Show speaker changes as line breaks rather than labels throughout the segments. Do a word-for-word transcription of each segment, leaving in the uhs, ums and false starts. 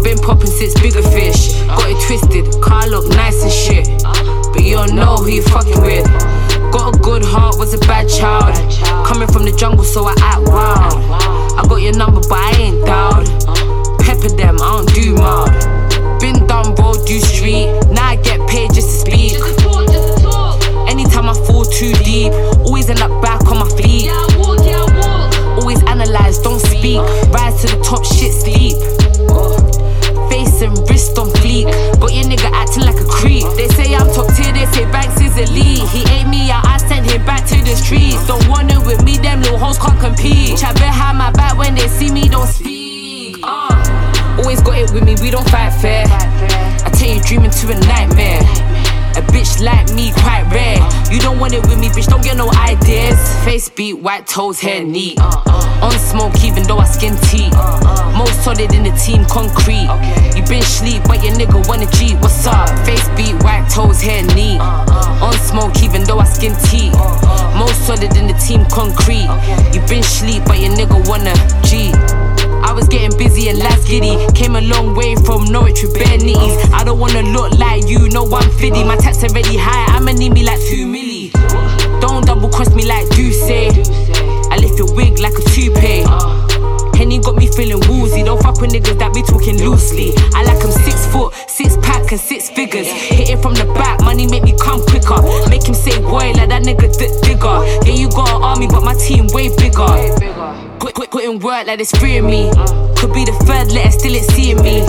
I've been popping since bigger fish. Got it twisted, car look nice and shit, but you don't know who you fucking with. Got a good heart, was a bad child. Coming from the jungle, so I act wild. I got your number, but I ain't down. Pepper them, I don't do mild. Been down road, do street. Now I get paid just to speak. Anytime I fall too deep, always end up back on my feet. Always analyze, don't speak. Rise to the top, shit sleep. Face and wrist on fleek. Got your nigga acting like a creep. They say I'm top tier, they say Banks is elite. He ate me out, I sent him back to the streets. Don't want it with me, them little hoes can't compete. Chat behind my back when they see me, don't speak. uh. Always got it with me, we don't fight fair. I take your dream into a nightmare. A bitch like me, quite rare. You don't want it with me, bitch, don't get no ideas. Face beat, white toes, hair neat. On smoke, even though I skin teeth. Most solid in the team, concrete. You been sleep, but your nigga wanna cheat. What's up? Face beat, white toes, hair neat. On smoke, even though I skin teeth. Most solid in the team, concrete. You been sleep, but your nigga wanna cheat. I was getting busy and last giddy. Came a long way from Norwich with bare nitties. I don't wanna look like you, no one fiddy. My tax already high, I'ma need me like two milli. Don't double cross me like do say. I lift your wig like a toupee. Henny got me feeling woozy. Don't fuck with niggas that be talking loosely. I like 'em six foot, six pack and six figures. Hit it from the back, money make me come quicker. Make him say boy like that nigga d digger. Yeah, you got an army, but my team way bigger. Quit, quit, quit in work like there's three of me. Could be the third letter, still ain't seeing me.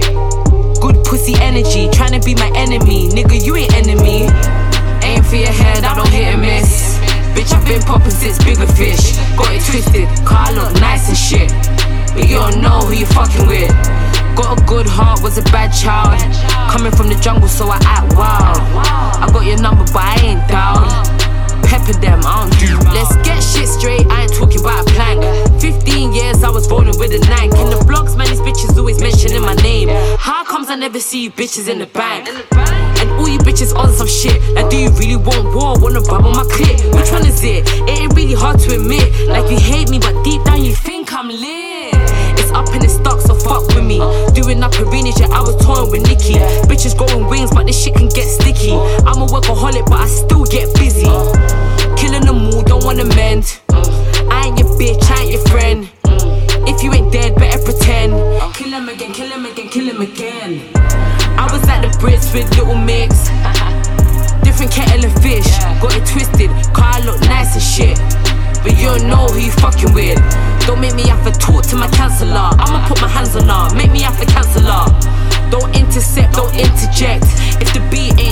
Good pussy energy, tryna be my enemy. Nigga, you ain't enemy. Aim for your head, I don't hit and miss. Bitch, I've been popping since bigger fish. Got it twisted, car look nice and shit, but you don't know who you fucking with. Got a good heart, was a bad child. Coming from the jungle, so I act wild. I got your number, but I ain't down. Pepper them, I don't do. Let's get shit straight, I ain't talking about a plank. Fifteen years I was rolling with a nine. In the vlogs, man, these bitches always mentioning my name. How comes I never see you bitches in the bank? And all you bitches on some shit. Like, do you really want war? Wanna rub on my clip? Which one is it? It ain't really hard to admit. Like, you hate me, but deep down you think I'm lit. It's up in the stock, so fuck with me. Doing up arenas, yeah, I was touring with Nicki. Bitches growing wings, but this shit can get sticky. I'm a workaholic, but I still get busy. Killing them all, don't wanna mend. I ain't your bitch, I ain't your friend. If you ain't dead, better pretend. Kill him again, kill him again, kill him again. I was at the Brits with little mix. Different kettle of fish. Got it twisted, car look nice and shit, but you don't know who you fucking with. Don't make me have to talk to my counselor. I'ma put my hands on her, make me have to cancel her. Don't intercept, don't interject. If the beat